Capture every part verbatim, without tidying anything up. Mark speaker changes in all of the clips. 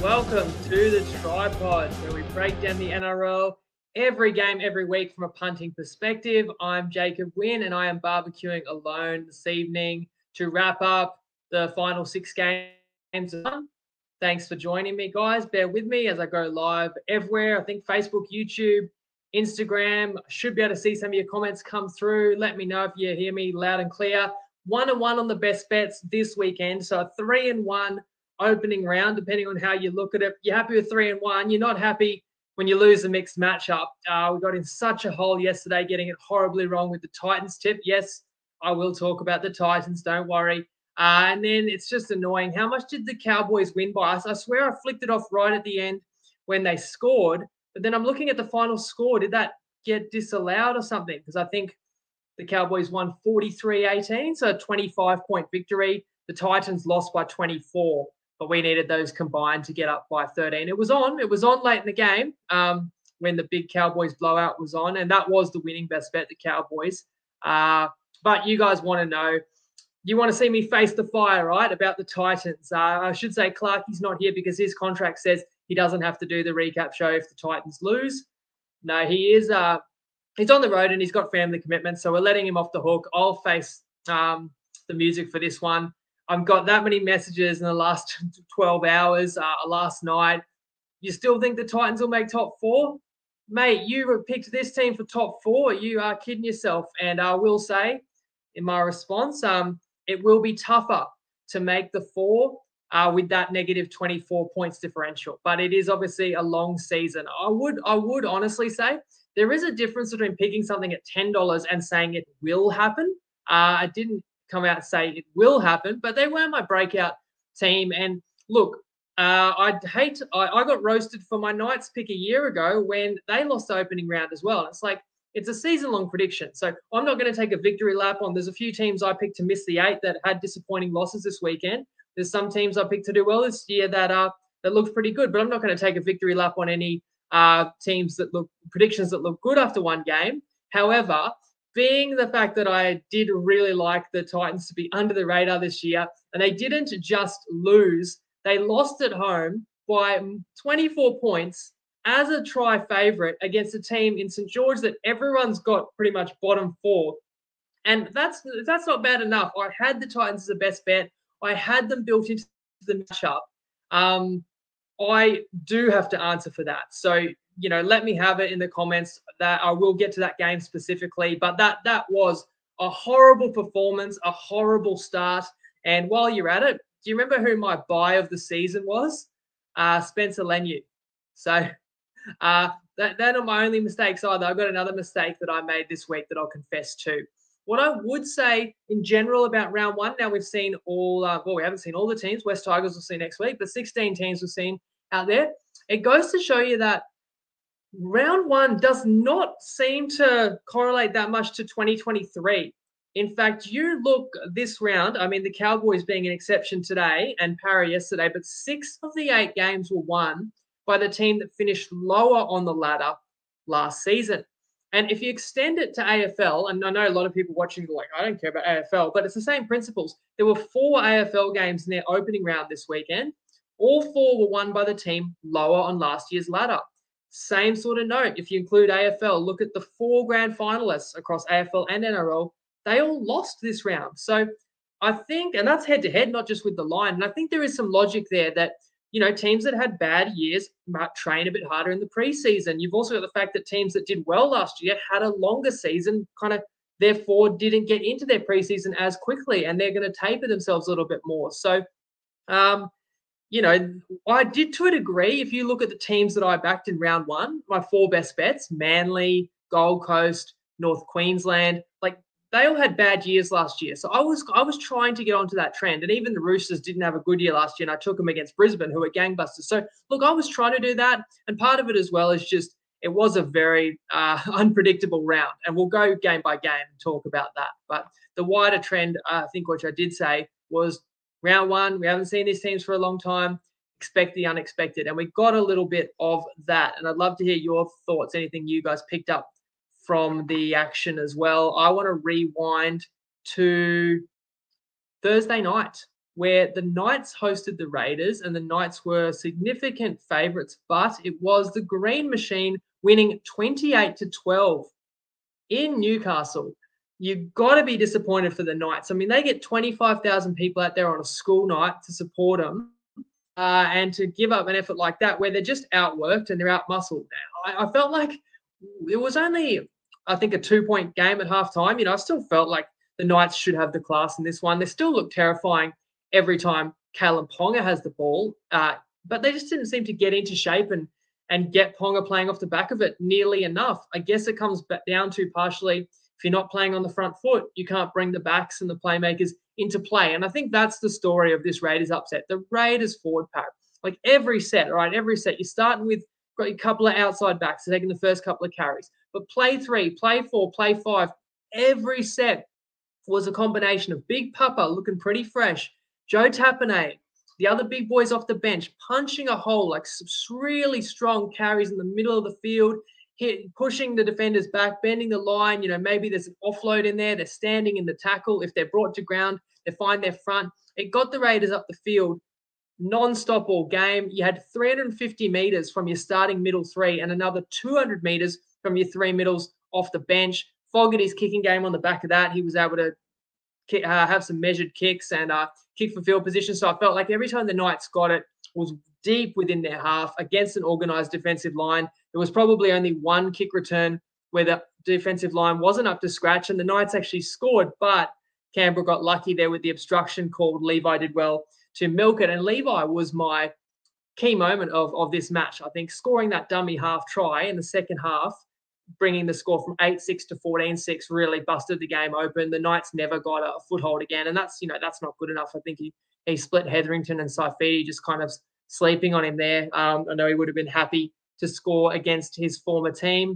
Speaker 1: Welcome to the Tripod, where we break down the N R L every game every week from a punting perspective. I'm Jacob Wynn, and I am barbecuing alone this evening to wrap up the final six games. Thanks for joining me, guys. Bear with me as I go live everywhere. I think Facebook, YouTube, Instagram. I should be able to see some of your comments come through. Let me know if you hear me loud and clear. One and one on the best bets this weekend. So a three and one opening round, depending on how you look at it. You're happy with three and one. You're not happy when you lose the mixed matchup. Uh, we got in such a hole yesterday, getting it horribly wrong with the Titans tip. Yes, I will talk about the Titans. Don't worry. Uh, and then it's just annoying. How much did the Cowboys win by? I swear I flicked it off right at the end when they scored. But then I'm looking at the final score. Did that get disallowed or something? Because I think the Cowboys won forty-three eighteen, so a twenty-five point victory. The Titans lost by twenty-four, but we needed those combined to get up by thirteen. It was on. It was on late in the game um, when the big Cowboys blowout was on, and that was the winning best bet, the Cowboys. Uh, but you guys want to know, you want to see me face the fire, right, about the Titans. Uh, I should say Clarkie's not here because his contract says he doesn't have to do the recap show if the Titans lose. No, he is uh, he's on the road and he's got family commitments, so we're letting him off the hook. I'll face um, the music for this one. I've got that many messages in the last twelve hours, uh, last night. You still think the Titans will make top four? Mate, you picked this team for top four. You are kidding yourself. And I will say, in my response, um, it will be tougher to make the four uh, with that negative twenty-four points differential. But it is obviously a long season. I would, I would honestly say there is a difference between picking something at ten dollars and saying it will happen. Uh, I didn't come out and say it will happen, but they were my breakout team. And look, uh, I hate, I, I got roasted for my Knights pick a year ago when they lost the opening round as well. It's like, it's a season-long prediction. So I'm not going to take a victory lap on. There's a few teams I picked to miss the eight that had disappointing losses this weekend. There's some teams I picked to do well this year that are, that look pretty good, but I'm not going to take a victory lap on any uh, teams that look, predictions that look good after one game. However, being the fact that I did really like the Titans to be under the radar this year, and they didn't just lose, they lost at home by twenty-four points as a try favourite against a team in Saint George that everyone's got pretty much bottom four. And that's that's not bad enough. I had the Titans as the best bet. I had them built into the matchup. Um, I do have to answer for that. So, you know, let me have it in the comments. That I will get to that game specifically, but that that was a horrible performance, a horrible start. And while you're at it, do you remember who my buy of the season was? Uh, Spencer Leniu. So uh, that, that are my only mistakes either. I've got another mistake that I made this week that I'll confess to. What I would say in general about round one, now we've seen all, uh, well, we haven't seen all the teams. West Tigers will see next week, but sixteen teams we've seen out there. It goes to show you that round one does not seem to correlate that much to twenty twenty-three. In fact, you look this round, I mean, the Cowboys being an exception today and Para yesterday, but six of the eight games were won by the team that finished lower on the ladder last season. And if you extend it to A F L, and I know a lot of people watching are like, I don't care about A F L, but it's the same principles. There were four A F L games in their opening round this weekend. All four were won by the team lower on last year's ladder. Same sort of note. If you include A F L, look at the four grand finalists across A F L and N R L. They all lost this round. So I think, and that's head to head, not just with the line. And I think there is some logic there that, you know, teams that had bad years might train a bit harder in the preseason. You've also got the fact that teams that did well last year had a longer season, kind of therefore didn't get into their preseason as quickly, and they're going to taper themselves a little bit more. So, um, you know, I did to a degree. If you look at the teams that I backed in round one, my four best bets, Manly, Gold Coast, North Queensland, like they all had bad years last year. So I was I was trying to get onto that trend. And even the Roosters didn't have a good year last year, and I took them against Brisbane, who were gangbusters. So, look, I was trying to do that. And part of it as well is just it was a very uh, unpredictable round. And we'll go game by game and talk about that. But the wider trend, I think, which I did say, was round one, we haven't seen these teams for a long time. Expect the unexpected. And we got a little bit of that. And I'd love to hear your thoughts, anything you guys picked up from the action as well. I want to rewind to Thursday night. where the Knights hosted the Raiders and the Knights were significant favourites, but it was the Green Machine winning twenty-eight to twelve in Newcastle. You've got to be disappointed for the Knights. I mean, they get twenty-five thousand people out there on a school night to support them, uh, and to give up an effort like that where they're just outworked and they're outmuscled now. I, I felt like it was only, I think, a two-point game at halftime. You know, I still felt like the Knights should have the class in this one. They still look terrifying every time Kalen Ponga has the ball, uh, but they just didn't seem to get into shape and and get Ponga playing off the back of it nearly enough. I guess it comes back down to partially, if you're not playing on the front foot, you can't bring the backs and the playmakers into play. And I think that's the story of this Raiders upset. The Raiders forward pack, like every set, all right, every set, you're starting with got a couple of outside backs, taking the first couple of carries. But play three, play four, play five, every set was a combination of Big Papa looking pretty fresh, Joe Tapine, the other big boys off the bench, punching a hole, like some really strong carries in the middle of the field, hit, pushing the defenders back, bending the line. You know, maybe there's an offload in there. They're standing in the tackle. If they're brought to ground, they find their front. It got the Raiders up the field non-stop all game. You had three hundred fifty metres from your starting middle three and another two hundred metres from your three middles off the bench. Fogarty's kicking game on the back of that. He was able to kick, uh, have some measured kicks and uh, kick for field position. So I felt like every time the Knights got it was deep within their half against an organised defensive line. There was probably only one kick return where the defensive line wasn't up to scratch and the Knights actually scored, but Canberra got lucky there with the obstruction called. Levi did well to milk it. And Levi was my key moment of, of this match. I think scoring that dummy half try in the second half, bringing the score from eight six to fourteen six really busted the game open. The Knights never got a foothold again. And that's, you know, that's not good enough. I think he, he split Hetherington and Saifiti, just kind of sleeping on him there. Um, I know he would have been happy to score against his former team.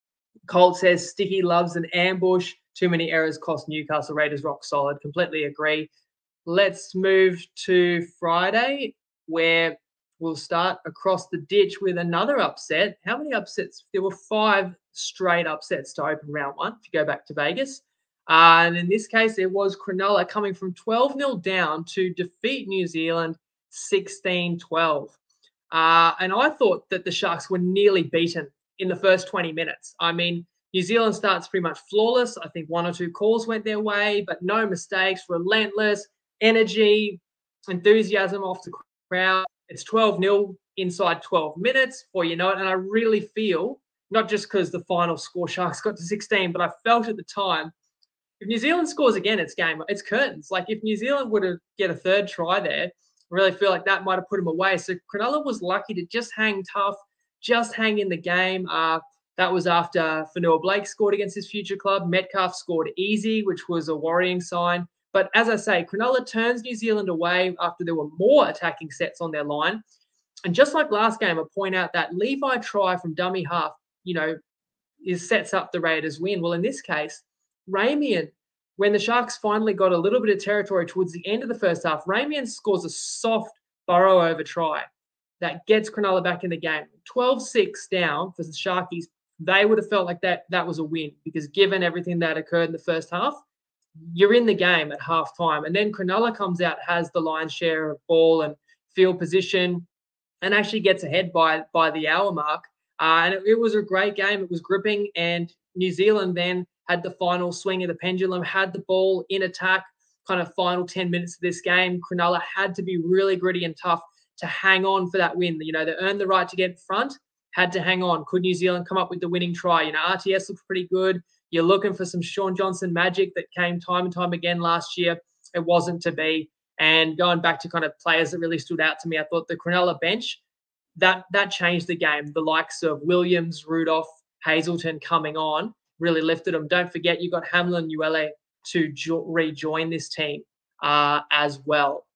Speaker 1: Colt says Sticky loves an ambush. Too many errors cost Newcastle. Raiders rock solid. Completely agree. Let's move to Friday, where we'll start across the ditch with another upset. How many upsets? There were five straight upsets to open round one, if you go back to Vegas. Uh, and in this case, it was Cronulla coming from twelve nil down to defeat New Zealand sixteen twelve. Uh, and I thought that the Sharks were nearly beaten in the first twenty minutes. I mean, New Zealand starts pretty much flawless. I think one or two calls went their way, but no mistakes, relentless, energy, enthusiasm off the crowd. It's twelve nil inside twelve minutes, before you know it. And I really feel, not just because the final score Sharks got to sixteen, but I felt at the time, if New Zealand scores again, it's game, it's curtains. Like if New Zealand were to get a third try there, I really feel like that might have put them away. So Cronulla was lucky to just hang tough, just hang in the game. Uh, that was after Fanua Blake scored against his future club. Metcalf scored easy, which was a worrying sign. But as I say, Cronulla turns New Zealand away after there were more attacking sets on their line. And just like last game, I point out that Levi try from dummy half, you know, is sets up the Raiders win. Well, in this case, Ramian, when the Sharks finally got a little bit of territory towards the end of the first half, Ramian scores a soft burrow over try that gets Cronulla back in the game. twelve six down for the Sharkies. They would have felt like that that was a win because given everything that occurred in the first half, you're in the game at halftime. And then Cronulla comes out, has the lion's share of ball and field position, and actually gets ahead by, by the hour mark. Uh, and it, it was a great game. It was gripping. And New Zealand then had the final swing of the pendulum, had the ball in attack, kind of final ten minutes of this game. Cronulla had to be really gritty and tough to hang on for that win. You know, they earned the right to get in front, had to hang on. Could New Zealand come up with the winning try? You know, R T S looked pretty good. You're looking for some Sean Johnson magic that came time and time again last year. It wasn't to be. And going back to kind of players that really stood out to me, I thought the Cronulla bench, that that changed the game. The likes of Williams, Rudolph, Hazelton coming on really lifted them. Don't forget, you got Hamlin Uele to jo- rejoin this team uh, as well.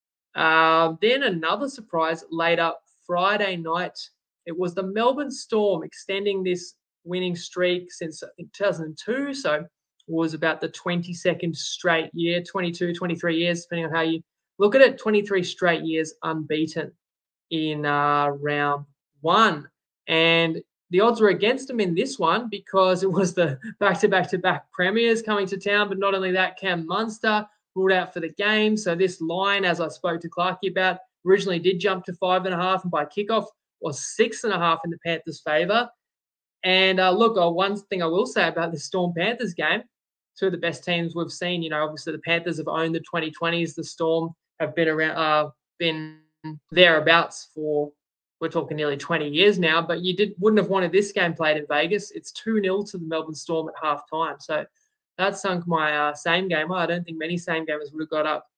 Speaker 1: Uh, then another surprise later Friday night, it was the Melbourne Storm extending this winning streak since I think two thousand two. So it was about the twenty-second straight year, twenty-two, twenty-three years, depending on how you look at it, twenty-three straight years unbeaten in uh, round one. And the odds were against them in this one because it was the back-to-back-to-back premiers coming to town. But not only that, Cam Munster ruled out for the game. So this line, as I spoke to Clarkey about, originally did jump to five and a half, and by kickoff was six and a half in the Panthers' favour. And uh, look, uh, one thing I will say about the Storm Panthers game, two of the best teams we've seen. You know, obviously the Panthers have owned the twenty twenties. The Storm have been around, uh, been thereabouts for, we're talking nearly twenty years now. But you did wouldn't have wanted this game played in Vegas. It's two nil to the Melbourne Storm at half time. So that sunk my uh, same gamer. I don't think many same gamers would have got up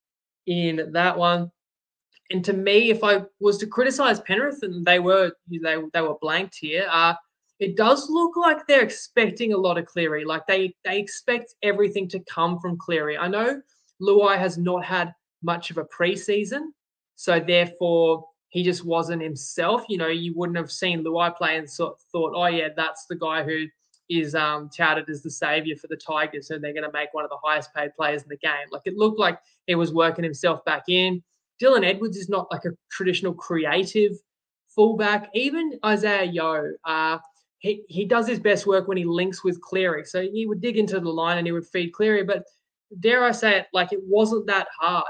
Speaker 1: in that one. And to me, if I was to criticise Penrith, and they were they they were blanked here, uh, it does look like they're expecting a lot of Cleary. Like they they expect everything to come from Cleary. I know Luai has not had much of a preseason, so therefore he just wasn't himself. You know, you wouldn't have seen Luai play and sort of thought, oh yeah, that's the guy who is um, touted as the saviour for the Tigers, and they're going to make one of the highest paid players in the game. Like it looked like he was working himself back in. Dylan Edwards is not like a traditional creative fullback. Even Isaiah Yeo, uh, he, he does his best work when he links with Cleary. So he would dig into the line and he would feed Cleary. But dare I say it, like it wasn't that hard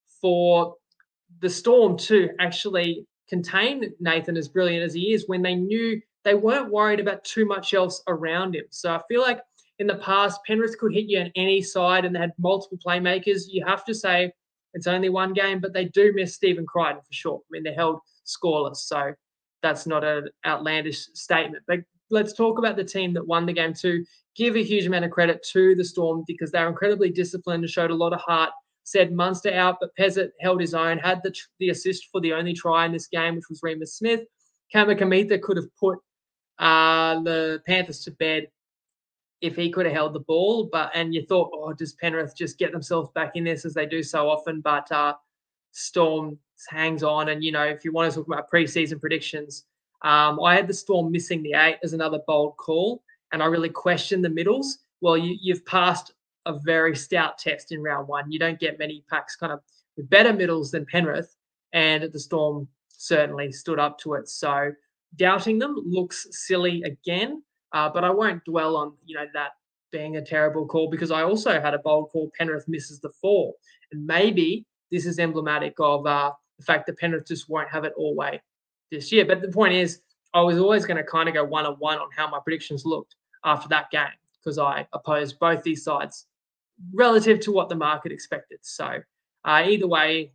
Speaker 1: for the Storm to actually contain Nathan, as brilliant as he is, when they knew they weren't worried about too much else around him. So I feel like in the past, Penrith could hit you on any side and they had multiple playmakers. You have to say it's only one game, but they do miss Stephen Crichton for sure. I mean, they're held scoreless, so that's not an outlandish statement. But let's talk about the team that won the game too. Give a huge amount of credit to the Storm because they're incredibly disciplined and showed a lot of heart. Said Munster out, but Pezzett held his own, had the, the assist for the only try in this game, which was Remus Smith. Kamikamica could have put uh, the Panthers to bed if he could have held the ball. But and you thought, oh, does Penrith just get themselves back in this as they do so often? But uh, Storm hangs on. And, you know, if you want to talk about preseason predictions, um, I had the Storm missing the eight as another bold call. And I really questioned the middles. Well, you, you've passed a very stout test in round one. You don't get many packs kind of with better middles than Penrith. And the Storm certainly stood up to it. So doubting them looks silly again. Uh, but I won't dwell on, you know, that being a terrible call because I also had a bold call. Penrith misses the four. And maybe this is emblematic of uh, the fact that Penrith just won't have it all way this year. But the point is, I was always going to kind of go one-on-one on how my predictions looked after that game because I opposed both these sides relative to what the market expected. So uh, either way,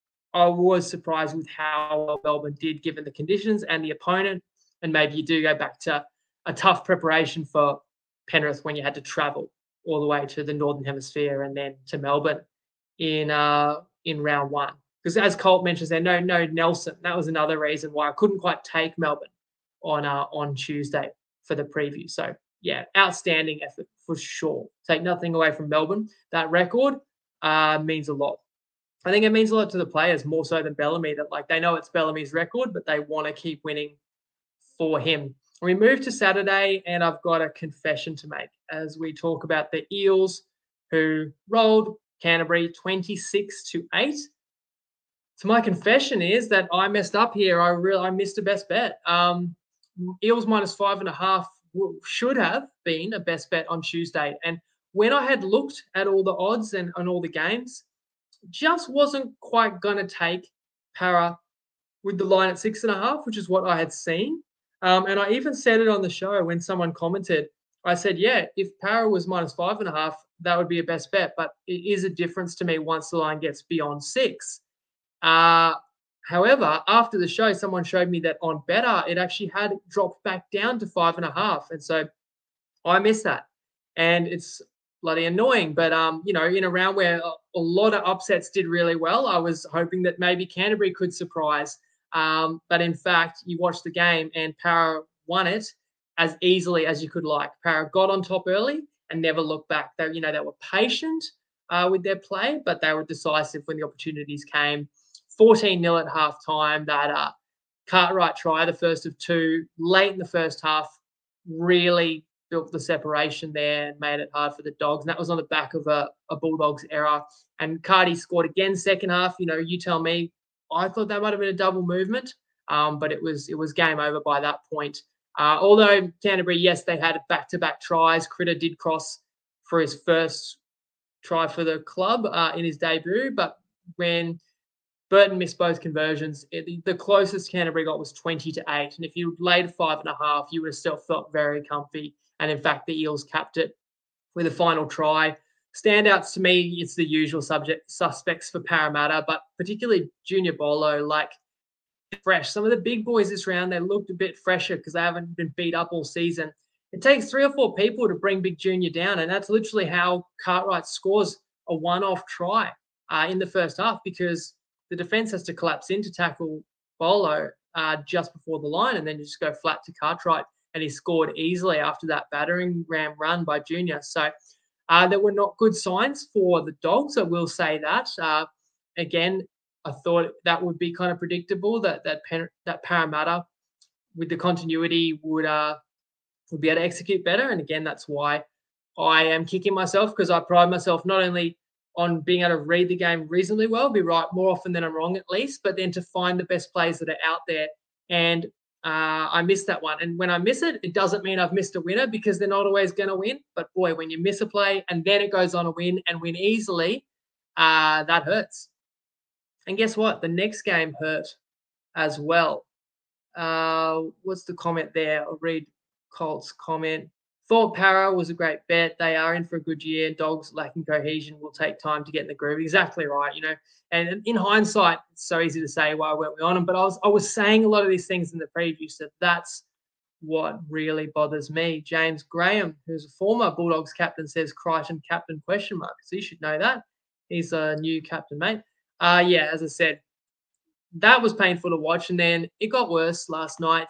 Speaker 1: I was surprised with how well Melbourne did given the conditions and the opponent. And maybe you do go back to a tough preparation for Penrith when you had to travel all the way to the Northern Hemisphere and then to Melbourne in uh, in round one. Because as Colt mentions there, no, no Nelson. That was another reason why I couldn't quite take Melbourne on uh, on Tuesday for the preview. So, yeah, outstanding effort for sure. Take nothing away from Melbourne. That record uh, means a lot. I think it means a lot to the players more so than Bellamy that, like, they know it's Bellamy's record, but they want to keep winning for him. We move to Saturday, and I've got a confession to make as we talk about the Eels who rolled Canterbury twenty-six to eight. So my confession is that I messed up here. I really I missed a best bet. Um, Eels minus five and a half should have been a best bet on Tuesday. And when I had looked at all the odds and, and all the games, just wasn't quite going to take Para with the line at six and a half, which is what I had seen. Um, and I even said it on the show when someone commented. I said, yeah, if Para was minus five and a half, that would be a best bet. But it is a difference to me once the line gets beyond six. Uh, however, after the show, someone showed me that on Better, it actually had dropped back down to five and a half. And so I missed that. And it's bloody annoying. But, um, you know, in a round where a, a lot of upsets did really well, I was hoping that maybe Canterbury could surprise. Um, but in fact, you watched the game and Para won it as easily as you could like. Para got on top early and never looked back. They, you know, they were patient uh, with their play, but they were decisive when the opportunities came. fourteen nil at halftime. That uh, Cartwright try, the first of two, late in the first half, really built the separation there and made it hard for the Dogs. And that was on the back of a, a Bulldogs error. And Cardi scored again second half. You know, you tell me. I thought that might have been a double movement, um, but it was it was game over by that point. Uh, although Canterbury, yes, they had back-to-back tries. Critter did cross for his first try for the club uh, in his debut. But when Burton missed both conversions, it, the closest Canterbury got was twenty to eight. And if you laid five and a half, you would have still felt very comfy. And in fact, the Eels capped it with a final try. Standouts to me, it's the usual subject suspects for Parramatta, but particularly Junior Bolo, like fresh. Some of the big boys this round, they looked a bit fresher because they haven't been beat up all season. It takes three or four people to bring Big Junior down, and that's literally how Cartwright scores a one-off try uh, in the first half, because the defence has to collapse in to tackle Bolo uh, just before the line, and then you just go flat to Cartwright, and he scored easily after that battering ram run by Junior. So uh, there were not good signs for the Dogs, I will say that. Uh, again, I thought that would be kind of predictable that that, that Parramatta, with the continuity, would uh, would be able to execute better. And again, that's why I am kicking myself, because I pride myself not only on being able to read the game reasonably well, be right more often than I'm wrong at least, but then to find the best plays that are out there. And uh, I missed that one. And when I miss it, it doesn't mean I've missed a winner, because they're not always going to win. But boy, when you miss a play and then it goes on a win and win easily, uh, that hurts. And guess what? The next game hurt as well. Uh, what's the comment there? I'll read Colt's comment. Thought Para was a great bet. They are in for a good year. Dogs lacking cohesion will take time to get in the groove. Exactly right, you know. And in hindsight, it's so easy to say, why weren't we on them? But I was I was saying a lot of these things in the preview, so that's what really bothers me. James Graham, who's a former Bulldogs captain, says Crichton captain question mark. So you should know that. He's a new captain, mate. Uh, yeah, as I said, that was painful to watch. And then it got worse last night.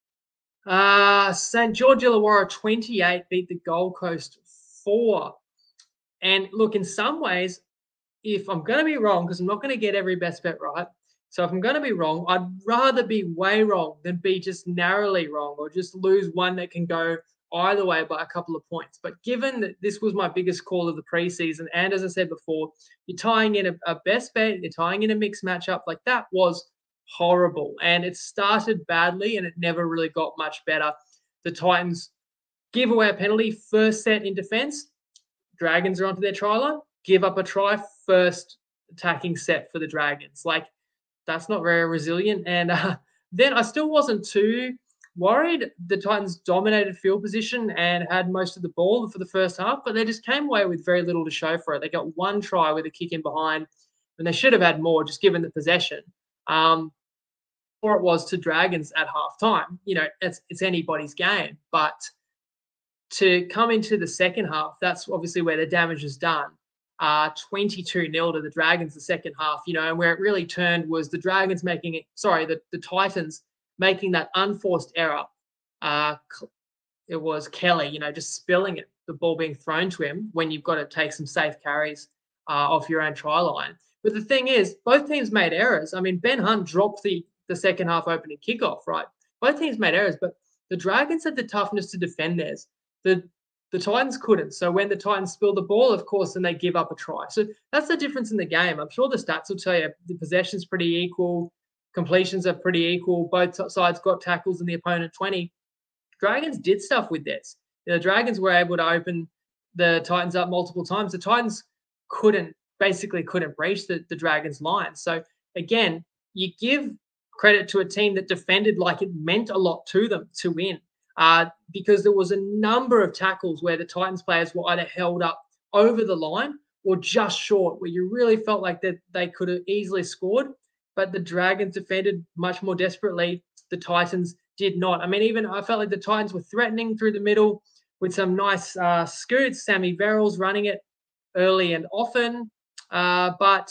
Speaker 1: Uh, Saint George Illawarra twenty-eight beat the Gold Coast four. And look, in some ways, if I'm going to be wrong, because I'm not going to get every best bet right, so if I'm going to be wrong, I'd rather be way wrong than be just narrowly wrong, or just lose one that can go either way by a couple of points. But given that this was my biggest call of the preseason, and as I said before, you're tying in a, a best bet, you're tying in a mixed matchup, like that was horrible. And it started badly and it never really got much better. The Titans give away a penalty first set in defense. Dragons are onto their try line, give up a try first attacking set for the Dragons. Like, that's not very resilient. And uh, then I still wasn't too worried. The Titans dominated field position and had most of the ball for the first half, but they just came away with very little to show for it. They got one try with a kick in behind, and they should have had more just given the possession. Um, or it was to Dragons at halftime. You know, it's it's anybody's game. But to come into the second half, that's obviously where the damage is done. Uh, twenty-two nil to the Dragons the second half, you know, and where it really turned was the Dragons making it, sorry, the, the Titans making that unforced error. Uh, it was Kelly, you know, just spilling it, the ball being thrown to him when you've got to take some safe carries uh, off your own try line. But the thing is, both teams made errors. I mean, Ben Hunt dropped the, the second half opening kickoff, right? Both teams made errors, but the Dragons had the toughness to defend theirs. The The Titans couldn't. So when the Titans spill the ball, of course, then they give up a try. So that's the difference in the game. I'm sure the stats will tell you the possession's pretty equal, completions are pretty equal. Both sides got tackles in the opponent twenty. Dragons did stuff with this. The Dragons were able to open the Titans up multiple times. The Titans couldn't, basically couldn't breach the, the Dragons' line. So again, you give credit to a team that defended like it meant a lot to them to win. Uh, because there was a number of tackles where the Titans players were either held up over the line or just short, where you really felt like that they could have easily scored. But the Dragons defended much more desperately. The Titans did not. I mean, even I felt like the Titans were threatening through the middle with some nice uh, scoots. Sammy Verrills running it early and often. Uh, but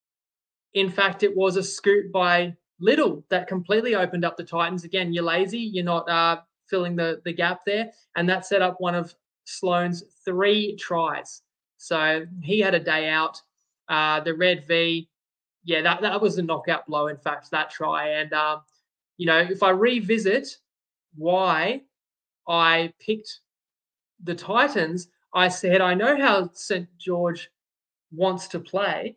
Speaker 1: in fact, it was a scoot by Little that completely opened up the Titans. Again, you're lazy. You're not uh, filling the, the gap there. And that set up one of Sloane's three tries. So he had a day out. Uh, the Red V, yeah, that, that was a knockout blow, in fact, that try. And, um, you know, if I revisit why I picked the Titans, I said, I know how Saint George wants to play.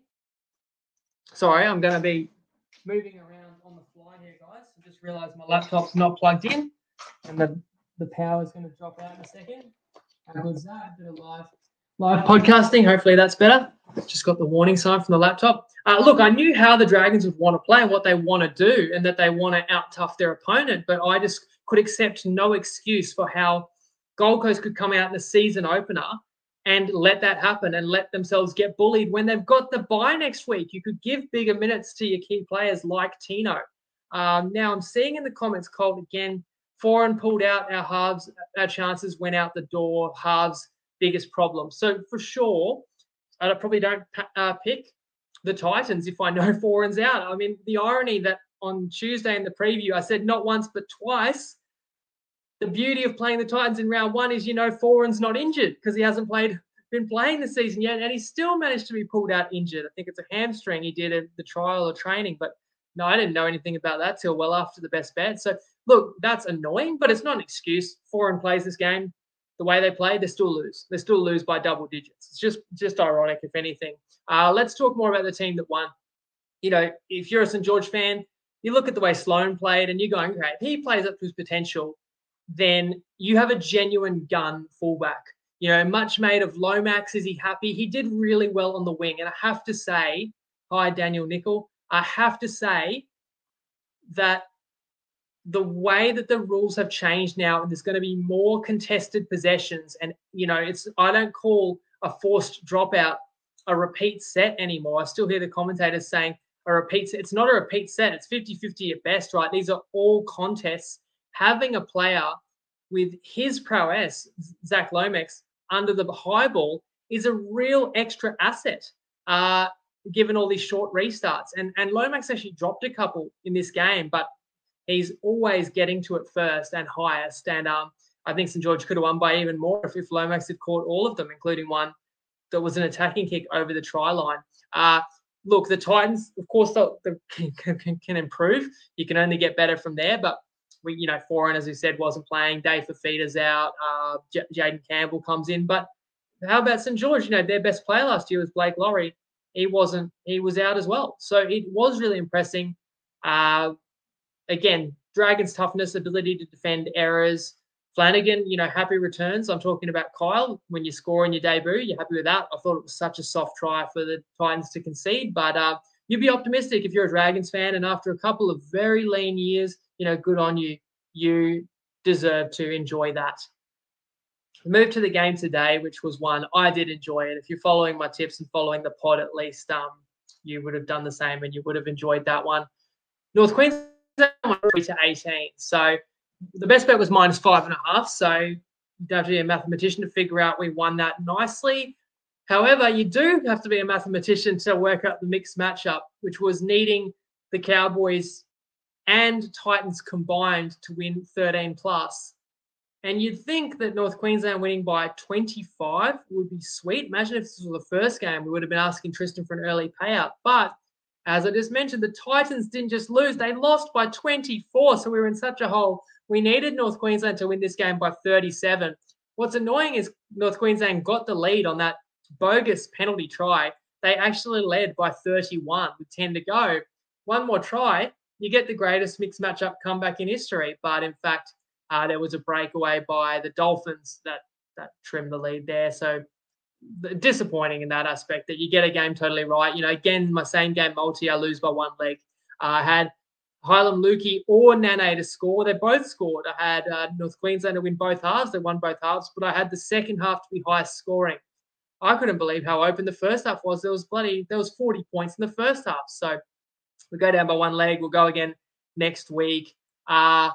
Speaker 1: Sorry, I'm going to be moving around on the fly here, guys. I just realized my laptop's not plugged in and the, the power is going to drop out in a second. How good is that? A bit of live Live podcasting. Hopefully that's better. Just got the warning sign from the laptop. Uh, look, I knew how the Dragons would want to play and what they want to do and that they want to out-tough their opponent, but I just could accept no excuse for how Gold Coast could come out in the season opener and let that happen and let themselves get bullied when they've got the bye next week. You could give bigger minutes to your key players like Tino. Um, now, I'm seeing in the comments, Colt, again, Foran pulled out our halves, our chances went out the door, halves biggest problem. So for sure, I probably don't uh, pick the Titans if I know Foran's out. I mean, the irony that on Tuesday in the preview, I said not once but twice, the beauty of playing the Titans in round one is, you know, Foran's not injured because he hasn't played, been playing the season yet, and he still managed to be pulled out injured. I think it's a hamstring he did at the trial or training, but no, I didn't know anything about that till well after the best bet. So, look, that's annoying, but it's not an excuse. Foran plays this game the way they play, they still lose. They still lose by double digits. It's just just ironic, if anything. Uh, let's talk more about the team that won. You know, if you're a Saint George fan, you look at the way Sloan played and you're going, okay, if he plays up to his potential, then you have a genuine gun fullback. You know, much made of Lomax. Is he happy? He did really well on the wing. And I have to say, hi, Daniel Nickel, I have to say that the way that the rules have changed now, and there's going to be more contested possessions. And, you know, it's, I don't call a forced dropout a repeat set anymore. I still hear the commentators saying a repeat set. It's not a repeat set. It's fifty-fifty at best, right? These are all contests. Having a player with his prowess, Zach Lomax, under the high ball is a real extra asset, uh, given all these short restarts. And, and Lomax actually dropped a couple in this game, but he's always getting to it first and highest. And um, I think Saint George could have won by even more if, if Lomax had caught all of them, including one that was an attacking kick over the try line. Uh, look, the Titans, of course, they, they can, can improve. You can only get better from there. But, we, you know, Foran, as we said, wasn't playing. Dave Fafita's out. Uh, J- Jaden Campbell comes in. But how about Saint George? You know, their best player last year was Blake Laurie. He wasn't. He was out as well. So it was really impressive. Uh, Again, Dragons' toughness, ability to defend errors. Flanagan, you know, happy returns. I'm talking about Kyle. When you score in your debut, you're happy with that. I thought it was such a soft try for the Titans to concede, but uh, you'd be optimistic if you're a Dragons fan. And after a couple of very lean years, you know, good on you. You deserve to enjoy that. Move to the game today, which was one I did enjoy it. If you're following my tips and following the pod, at least um, you would have done the same and you would have enjoyed that one. North Queensland three to eighteen. So the best bet was minus five and a half. So you don't have to be a mathematician to figure out we won that nicely. However, you do have to be a mathematician to work out the mixed matchup, which was needing the Cowboys and Titans combined to win thirteen plus. And you'd think that North Queensland winning by twenty-five would be sweet. Imagine if this was the first game, we would have been asking Tristan for an early payout. But as I just mentioned, the Titans didn't just lose, they lost by twenty-four. So we were in such a hole. We needed North Queensland to win this game by thirty-seven. What's annoying is North Queensland got the lead on that bogus penalty try. They actually led by thirty-one with ten to go. One more try, you get the greatest mixed matchup comeback in history. But in fact, uh, there was a breakaway by the Dolphins that, that trimmed the lead there. So disappointing in that aspect that you get a game totally right. You know, again, my same game multi, I lose by one leg. Uh, I had Hylam Lukey or Nane to score. They both scored. I had uh, North Queensland to win both halves. They won both halves, but I had the second half to be highest scoring. I couldn't believe how open the first half was. There was bloody, there was forty points in the first half. So we go down by one leg. We'll go again next week. Uh,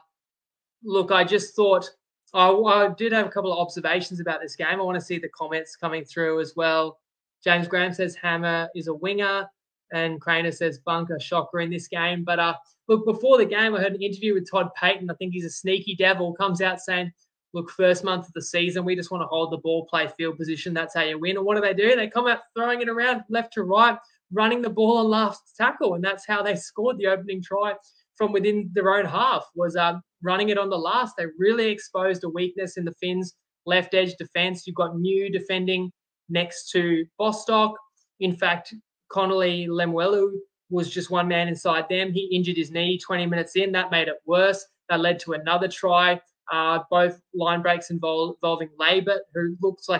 Speaker 1: look, I just thought, I, I did have a couple of observations about this game. I want to see the comments coming through as well. James Graham says Hammer is a winger, and Craner says bunker shocker in this game. But uh, look, before the game, I heard an interview with Todd Payton. I think he's a sneaky devil. Comes out saying, look, first month of the season, we just want to hold the ball, play field position. That's how you win. And what do they do? They come out throwing it around left to right, running the ball on last tackle. And that's how they scored the opening try from within their own half, was um, running it on the last. They really exposed a weakness in the Finns' left edge defense. You've got New defending next to Bostock. In fact, Connolly Lemuelu was just one man inside them. He injured his knee twenty minutes in. That made it worse. That led to another try. Uh, both line breaks involve, involving Labert, who looks like a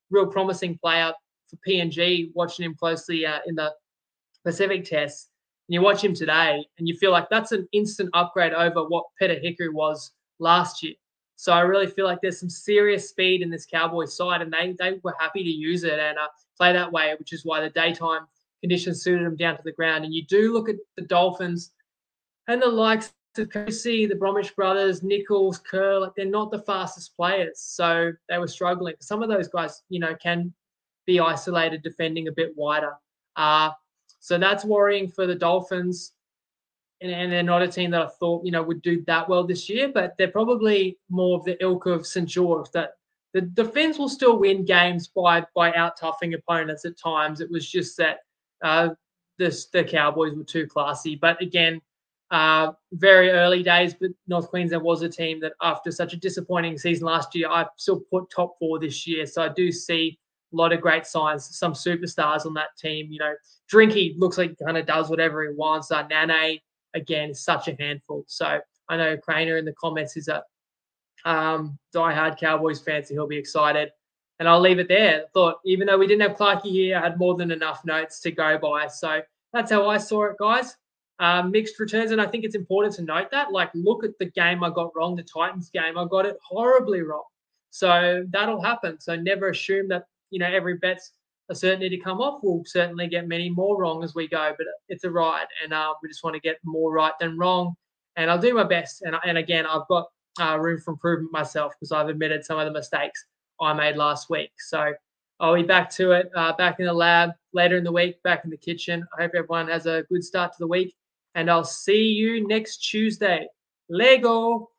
Speaker 1: real promising player for P N G, watching him closely uh, in the Pacific Test. And you watch him today and you feel like that's an instant upgrade over what Peter Hickory was last year. So I really feel like there's some serious speed in this Cowboys side, and they they were happy to use it and uh, play that way, which is why the daytime conditions suited them down to the ground. And you do look at the Dolphins and the likes of Kosi, the Bromwich brothers, Nichols, Kerr, like they're not the fastest players. So they were struggling. Some of those guys, you know, can be isolated defending a bit wider. Uh, so that's worrying for the Dolphins. And, and they're not a team that I thought, you know, would do that well this year, but they're probably more of the ilk of Saint George, that the, the Finns will still win games by by out-toughing opponents at times. It was just that uh, this, the Cowboys were too classy. But again, uh, very early days, but North Queensland was a team that after such a disappointing season last year, I still put top four this year. So I do see a lot of great signs, some superstars on that team. You know, Drinky looks like he kind of does whatever he wants. Uh, Nane, again, is such a handful. So I know Craner in the comments is a um, diehard Cowboys fan, so he'll be excited. And I'll leave it there. I thought, even though we didn't have Clarkey here, I had more than enough notes to go by. So that's how I saw it, guys. Um, mixed returns, and I think it's important to note that. Like, look at the game I got wrong, the Titans game. I got it horribly wrong. So that'll happen. So never assume that, you know, every bet's a certainty to come off. We'll certainly get many more wrong as we go, but it's a ride, and uh, we just want to get more right than wrong. And I'll do my best. And, and again, I've got uh, room for improvement myself because I've admitted some of the mistakes I made last week. So I'll be back to it, uh, back in the lab later in the week, back in the kitchen. I hope everyone has a good start to the week, and I'll see you next Tuesday. Lego.